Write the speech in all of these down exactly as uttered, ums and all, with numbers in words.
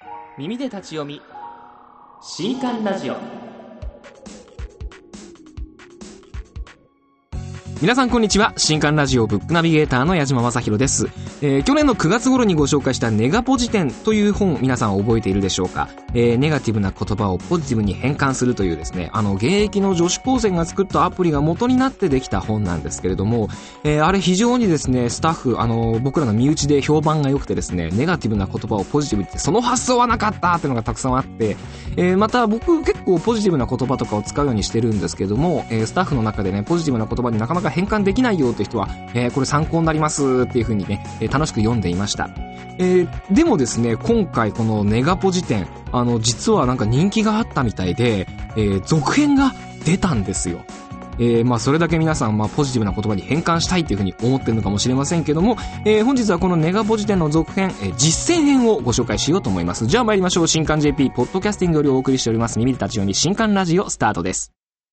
耳で立ち読み新刊ラジオ。皆さんこんにちは。新刊ラジオブックナビゲーターの矢島正弘です。えー、去年のくがつ頃にご紹介したネガポ辞典という本、皆さん覚えているでしょうか。えー、ネガティブな言葉をポジティブに変換するというですね、あの現役の女子高生が作ったアプリが元になってできた本なんですけれども、えー、あれ非常にですね、スタッフ、あの僕らの身内で評判が良くてですね、ネガティブな言葉をポジティブってその発想はなかったっていうのがたくさんあって、えー、また僕結構ポジティブな言葉とかを使うようにしてるんですけども、えー、スタッフの中でね、ポジティブな言葉になかなか変換できないよという人は、えー、これ参考になりますっていう風にね、えー、楽しく読んでいました。えー、でもですね、今回このネガポ辞典、あの実はなんか人気があったみたいで、えー、続編が出たんですよ。えー、まあそれだけ皆さん、まあポジティブな言葉に変換したいっていう風に思ってるのかもしれませんけども、えー、本日はこのネガポ辞典の続編、えー、実践編をご紹介しようと思います。じゃあ参りましょう。新刊 ジェーピー ポッドキャスティングよりお送りしております耳で立ち読み新刊ラジオスタートです。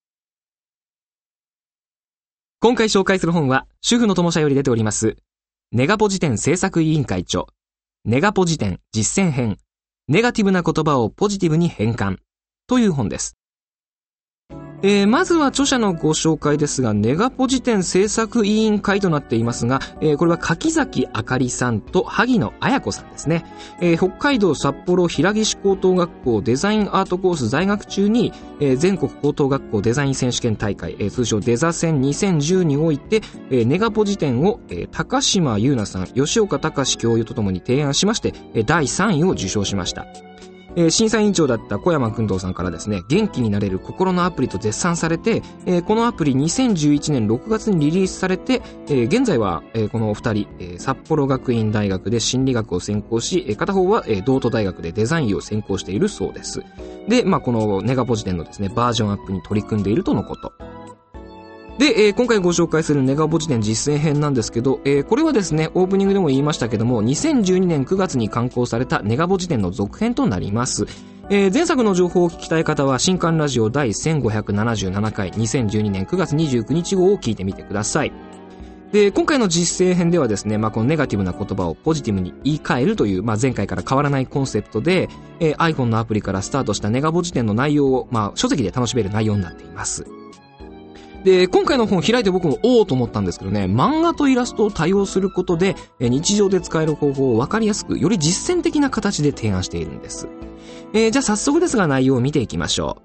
今回紹介する本は主婦の友社より出ておりますネガポ辞典制作委員会著ネガポ辞典実践編ネガティブな言葉をポジティブに変換という本です。えー、まずは著者のご紹介ですが、ネガポ辞典制作委員会となっていますが、えー、これは柿崎あかりさんと萩野彩子さんですね。えー、北海道札幌平岸高等学校デザインアートコース在学中に、えー、全国高等学校デザイン選手権大会、えー、通称デザ戦にせんじゅうにおいて、えー、ネガポ辞典を、えー、高島優奈さん、吉岡隆教諭とともに提案しまして、えー、だいさんいを受賞しました。えー、審査委員長だった小山君堂さんからですね、元気になれる心のアプリと絶賛されて、えー、このアプリにせんじゅういちねんろくがつにリリースされて、えー、現在は、えー、このお二人、えー、札幌学院大学で心理学を専攻し、えー、片方は、えー、道都大学でデザインを専攻しているそうです。で、まあ、このネガポ辞典のですね、バージョンアップに取り組んでいるとのこと。で、えー、今回ご紹介するネガポ辞典実践編なんですけど、えー、これはですね、オープニングでも言いましたけども、にせんじゅうにねんくがつに刊行されたネガポ辞典の続編となります。えー、前作の情報を聞きたい方は、新刊ラジオ第せんごひゃくななじゅうななかい、にせんじゅうにねんくがつにじゅうくにち号を聞いてみてください。で、今回の実践編ではですね、まあ、このネガティブな言葉をポジティブに言い換えるという、まあ、前回から変わらないコンセプトで、えー、iPhone のアプリからスタートしたネガポ辞典の内容を、まあ、書籍で楽しめる内容になっています。で、今回の本開いて僕もおーと思ったんですけどね、漫画とイラストを多用することで、日常で使える方法を分かりやすく、より実践的な形で提案しているんです。えー、じゃあ早速ですが内容を見ていきましょう。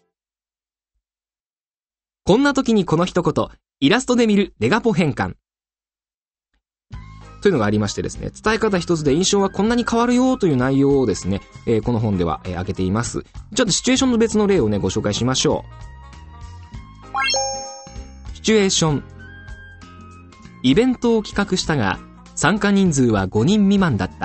こんな時にこの一言、イラストで見るネガポ変換。というのがありましてですね、伝え方一つで印象はこんなに変わるよという内容をですね、えー、この本では、えー、挙げています。ちょっとシチュエーションの別の例をね、ご紹介しましょう。シチュエーション。イベントを企画したが、参加人数はごにん未満だった。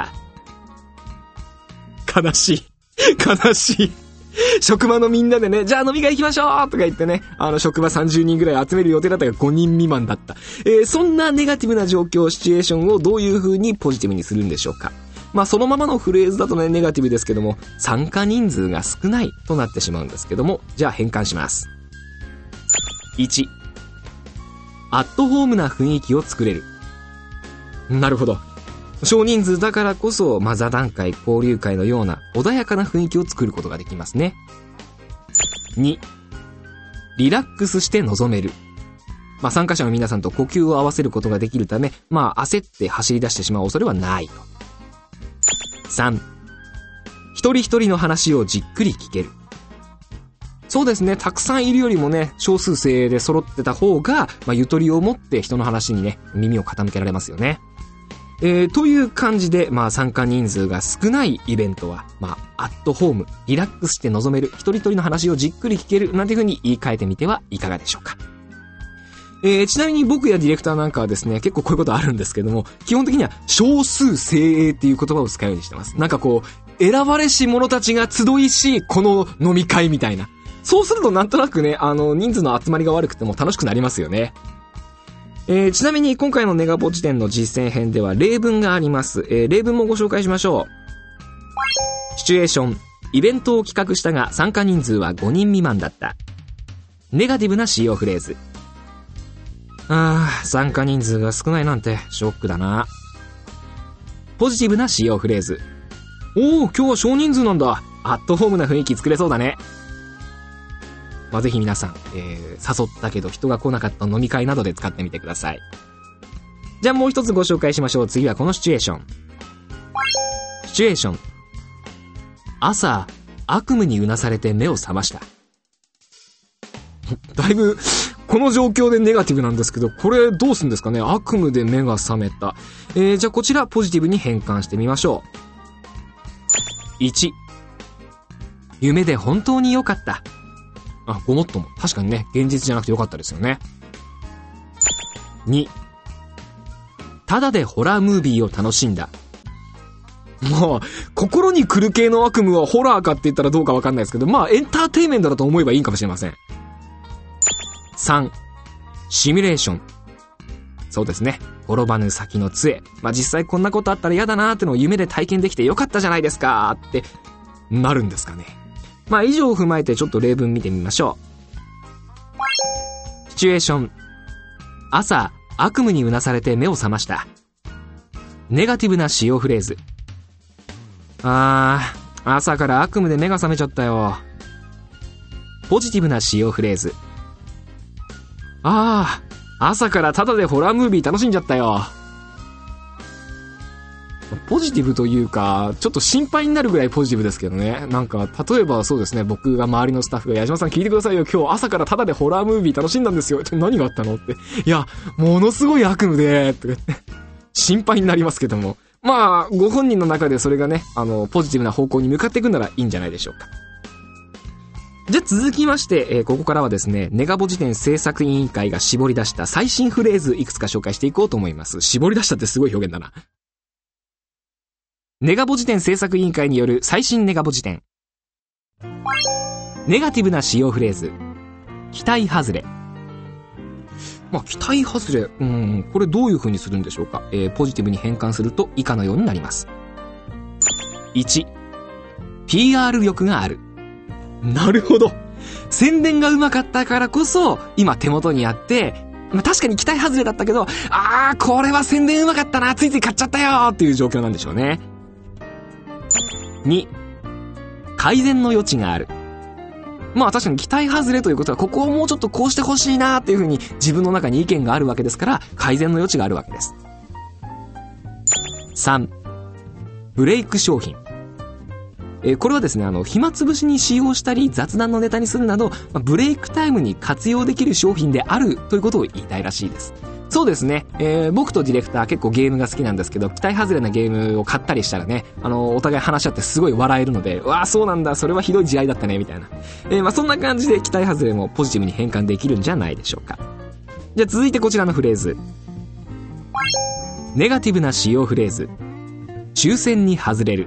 悲しい。悲しい。職場のみんなでね、じゃあ飲み会行きましょうとか言ってね、あの職場さんじゅうにんぐらい集める予定だったがごにん未満だった。えー、そんなネガティブな状況、シチュエーションをどういう風にポジティブにするんでしょうか。まあそのままのフレーズだとね、ネガティブですけども、参加人数が少ないとなってしまうんですけども、じゃあ変換します。いち、アットホームな雰囲気を作れる。なるほど。少人数だからこそ、まあ、座談会、交流会のような穏やかな雰囲気を作ることができますね。に、リラックスして臨める。まあ、参加者の皆さんと呼吸を合わせることができるため、まあ、焦って走り出してしまう恐れはないと。さん、一人一人の話をじっくり聞ける。そうですね、たくさんいるよりもね、少数精で揃ってた方が、まあ、ゆとりを持って人の話にね、耳を傾けられますよね。えー、という感じで、まあ、参加人数が少ないイベントは、まあ、アットホーム、リラックスして臨める、一人一人の話をじっくり聞ける、なんていう風に言い換えてみてはいかがでしょうか。えー、ちなみに僕やディレクターなんかはですね、結構こういうことあるんですけども、基本的には少数精鋭っていう言葉を使うようにしてます。なんかこう、選ばれし者たちが集いし、この飲み会みたいな。そうするとなんとなくね、あの、人数の集まりが悪くても楽しくなりますよね。えー、ちなみに今回のネガポ辞典の実践編では例文があります。えー、例文もご紹介しましょう。シチュエーション。イベントを企画したが参加人数はごにん未満だった。ネガティブな使用フレーズ。あー、参加人数が少ないなんてショックだな。ポジティブな使用フレーズ。 おー、今日は少人数なんだ。アットホームな雰囲気作れそうだね。まあ、ぜひ皆さん、えー、誘ったけど人が来なかった飲み会などで使ってみてください。じゃあもう一つご紹介しましょう。次はこのシチュエーション。シチュエーション。朝、悪夢にうなされて目を覚ました。だいぶ、この状況でネガティブなんですけど、これどうするんですかね。悪夢で目が覚めた。えー、じゃあこちらポジティブに変換してみましょう。いち、夢で本当に良かった。あ、ごもっとも。確かにね、現実じゃなくて良かったですよね。に、ただでホラームービーを楽しんだ。まあ、心に来る系の悪夢はホラーかって言ったらどうかわかんないですけど、まあ、エンターテインメントだと思えばいいかもしれません。さん、シミュレーション。そうですね。転ばぬ先の杖。まあ、実際こんなことあったら嫌だなーってのを夢で体験できてよかったじゃないですかーってなるんですかね。まあ、以上を踏まえてちょっと例文見てみましょう。シチュエーション。朝、悪夢にうなされて目を覚ました。ネガティブな使用フレーズ。あー、朝から悪夢で目が覚めちゃったよ。ポジティブな使用フレーズ。あー、朝からタダでホラームービー楽しんじゃったよ。ポジティブというか、ちょっと心配になるぐらいポジティブですけどね。なんか、例えばそうですね、僕が周りのスタッフが、矢島さん聞いてくださいよ、今日朝からタダでホラームービー楽しんだんですよ。って何があったのって。いや、ものすごい悪夢で、とか言って、心配になりますけども。まあ、ご本人の中でそれがね、あの、ポジティブな方向に向かっていくならいいんじゃないでしょうか。じゃあ続きまして、えー、ここからはですね、ネガポジテン制作委員会が絞り出した最新フレーズいくつか紹介していこうと思います。絞り出したってすごい表現だな。ネガポジテン制作委員会による最新ネガポジテン。ネガティブな使用フレーズ。期待外れ。まあ、期待外れ。うん、これどういう風にするんでしょうか。えー、ポジティブに変換すると以下のようになります。いち、ピーアール 力がある。なるほど。宣伝がうまかったからこそ、今手元にあって、まあ、確かに期待外れだったけど、あー、これは宣伝うまかったな、ついつい買っちゃったよーっていう状況なんでしょうね。に、改善の余地がある。まあ確かに期待外れということは、ここをもうちょっとこうしてほしいなーっていう風に自分の中に意見があるわけですから、改善の余地があるわけです。さん、ブレイク商品。えー、これはですね、あの、暇つぶしに使用したり、雑談のネタにするなど、まあ、ブレイクタイムに活用できる商品であるということを言いたいらしいです。そうですね、えー、僕とディレクター結構ゲームが好きなんですけど、期待外れなゲームを買ったりしたらね、あの、お互い話し合ってすごい笑えるので、うわーそうなんだ、それはひどい地合だったね、みたいな。えー、まあそんな感じで期待外れもポジティブに変換できるんじゃないでしょうか。じゃあ続いてこちらのフレーズ。ネガティブな使用フレーズ。抽選に外れる。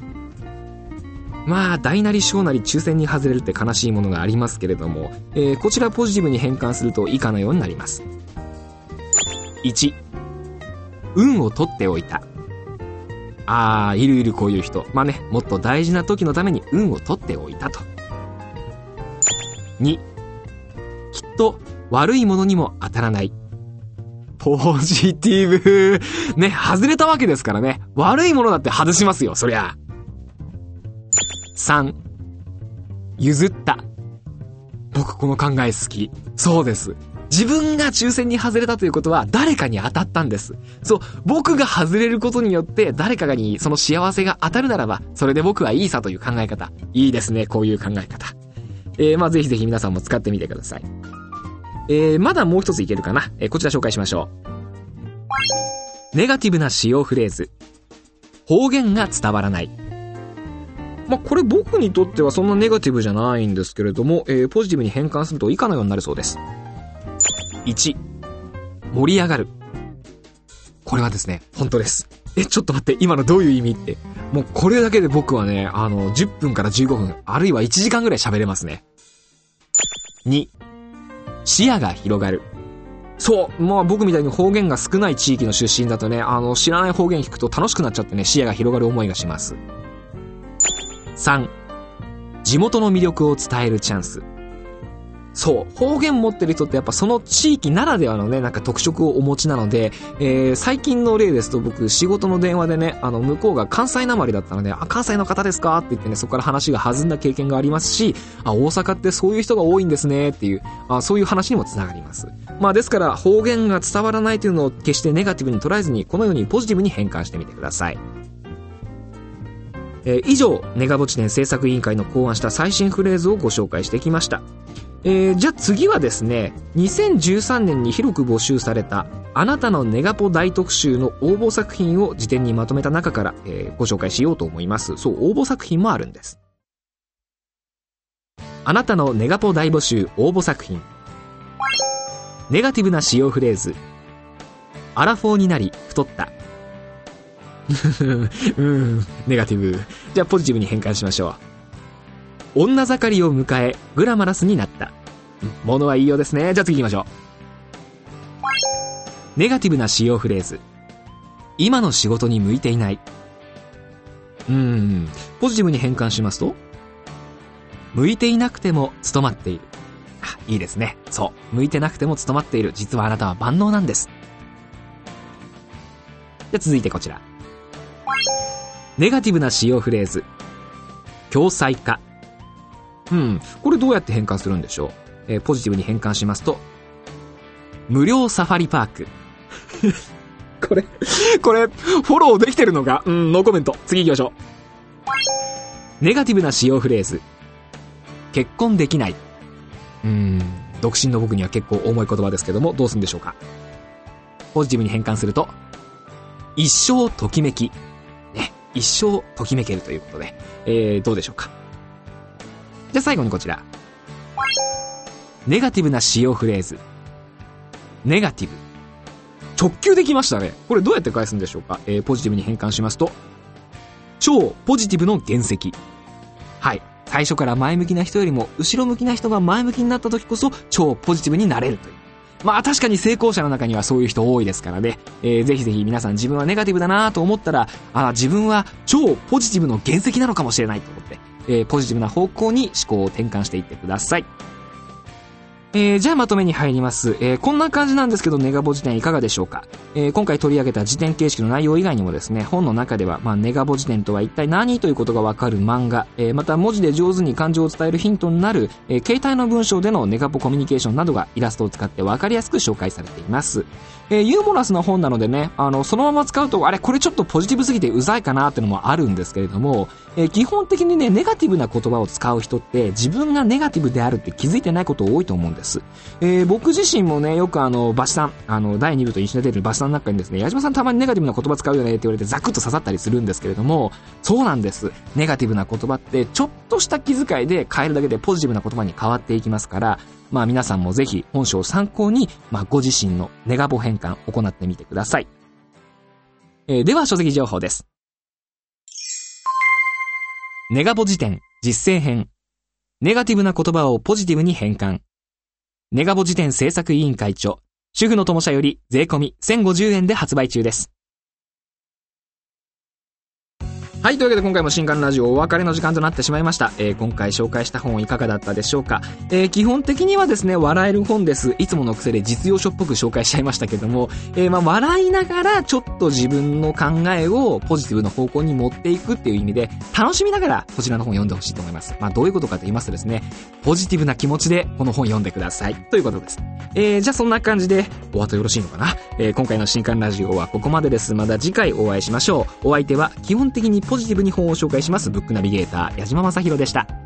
まあ大なり小なり抽選に外れるって悲しいものがありますけれども、えー、こちらポジティブに変換すると以下のようになります。いち、運を取っておいた。あー、いるいるこういう人。まあね、もっと大事な時のために運を取っておいたと。に、きっと悪いものにも当たらない。ポジティブ。ね、外れたわけですからね。悪いものだって外しますよ、そりゃ。さん、譲った。僕この考え好き。そうです。自分が抽選に外れたということは誰かに当たったんです。そう、僕が外れることによって誰かにその幸せが当たるならば、それで僕はいいさという考え方。いいですね、こういう考え方。えー、まあぜひぜひ皆さんも使ってみてください。えー、まだもう一ついけるかな。えー、こちら紹介しましょう。ネガティブな使用フレーズ。方言が伝わらない。まあ、これ僕にとってはそんなネガティブじゃないんですけれども、えー、ポジティブに変換すると以下のようになるそうです。いち、盛り上がる。これはですね、本当です。え、ちょっと待って、今のどういう意味って。もうこれだけで僕はね、あの、じゅっぷんからじゅうごふん、あるいはいちじかんぐらい喋れますね。に、視野が広がる。そう、まあ僕みたいに方言が少ない地域の出身だとね、あの、知らない方言聞くと楽しくなっちゃってね、視野が広がる思いがします。さん、地元の魅力を伝えるチャンス。 そう、方言持ってる人ってやっぱその地域ならではのね、なんか特色をお持ちなので、えー、最近の例ですと僕、仕事の電話でね、あの、向こうが関西なまりだったので、あ、関西の方ですかって言ってね、そこから話が弾んだ経験がありますし、あ、大阪ってそういう人が多いんですねっていう、あ、そういう話にもつながります。まあですから、方言が伝わらないというのを決してネガティブに捉えずに、このようにポジティブに変換してみてください。えー、以上、ネガボ辞典制作委員会の考案した最新フレーズをご紹介してきました。えー、じゃあ次はですね、にせんじゅうさんねんに広く募集されたあなたのネガポ大特集の応募作品を辞典にまとめた中から、えー、ご紹介しようと思います。そう、応募作品もあるんです。あなたのネガポ大募集応募作品。ネガティブな使用フレーズ。アラフォーになり太った。うん、ネガティブ。じゃあポジティブに変換しましょう。女盛りを迎えグラマラスになった。ものはいいようですね。じゃあ次行きましょう。ネガティブな使用フレーズ。今の仕事に向いていない。うーんポジティブに変換しますと、向いていなくても務まっている。あ、いいですね。そう、向いてなくても務まっている。実はあなたは万能なんです。じゃあ続いてこちら。ネガティブな使用フレーズ。共済化。うん、これどうやって変換するんでしょう。えー、ポジティブに変換しますと、無料サファリパーク。これ、これ、フォローできてるのか？うん、ノーコメント。次行きましょう。ネガティブな使用フレーズ。結婚できない。うーん、独身の僕には結構重い言葉ですけども、どうするんでしょうか。ポジティブに変換すると、一生ときめき。ね、一生ときめけるということで、えー、どうでしょうか。じゃあ最後にこちら。ネガティブな使用フレーズ。ネガティブ。直球できましたね。これどうやって返すんでしょうか。えー、ポジティブに変換しますと、超ポジティブの原石。はい。最初から前向きな人よりも後ろ向きな人が前向きになった時こそ超ポジティブになれるという。まあ確かに成功者の中にはそういう人多いですからね。えー、ぜひぜひ皆さん自分はネガティブだなと思ったら、あ、自分は超ポジティブの原石なのかもしれないと思って、えー、ポジティブな方向に思考を転換していってください。えー、じゃあまとめに入ります。えー、こんな感じなんですけど、ネガボ辞典いかがでしょうか。えー、今回取り上げた辞典形式の内容以外にもですね、本の中では、まあ、ネガボ辞典とは一体何ということがわかる漫画、えー、また文字で上手に感情を伝えるヒントになる、えー、携帯の文章でのネガポコミュニケーションなどがイラストを使ってわかりやすく紹介されています。えー、ユーモラスな本なのでね、あの、そのまま使うと、あれ、これちょっとポジティブすぎてうざいかなっていうのもあるんですけれども、えー、基本的にね、ネガティブな言葉を使う人って、自分がネガティブであるって気づいてないこと多いと思うんです。えー、僕自身もね、よくあの、バシさん、あの、だいに部と一緒に出てるバシさんの中にですね、矢島さんたまにネガティブな言葉使うよねって言われてザクッと刺さったりするんですけれども、そうなんです。ネガティブな言葉って、ちょっとした気遣いで変えるだけでポジティブな言葉に変わっていきますから、まあ皆さんもぜひ本書を参考に、まあご自身のネガボ変換を行ってみてください。えー、では書籍情報です。ネガボ辞典実践編。ネガティブな言葉をポジティブに変換。ネガボ辞典制作委員会著、主婦の友社より税込みせんごじゅうえんで発売中です。はい、というわけで今回も新刊ラジオお別れの時間となってしまいました。えー、今回紹介した本いかがだったでしょうか。えー、基本的にはですね、笑える本です。いつもの癖で実用書っぽく紹介しちゃいましたけども、えー、まあ笑いながらちょっと自分の考えをポジティブな方向に持っていくっていう意味で、楽しみながらこちらの本読んでほしいと思います。まあどういうことかと言いますとですね、ポジティブな気持ちでこの本読んでくださいということです。えー、じゃあそんな感じでお後よろしいのかな。えー、今回の新刊ラジオはここまでです。また次回お会いしましょう。お相手は基本的にポジティブに本を紹介しますブックナビゲーター矢島正宏でした。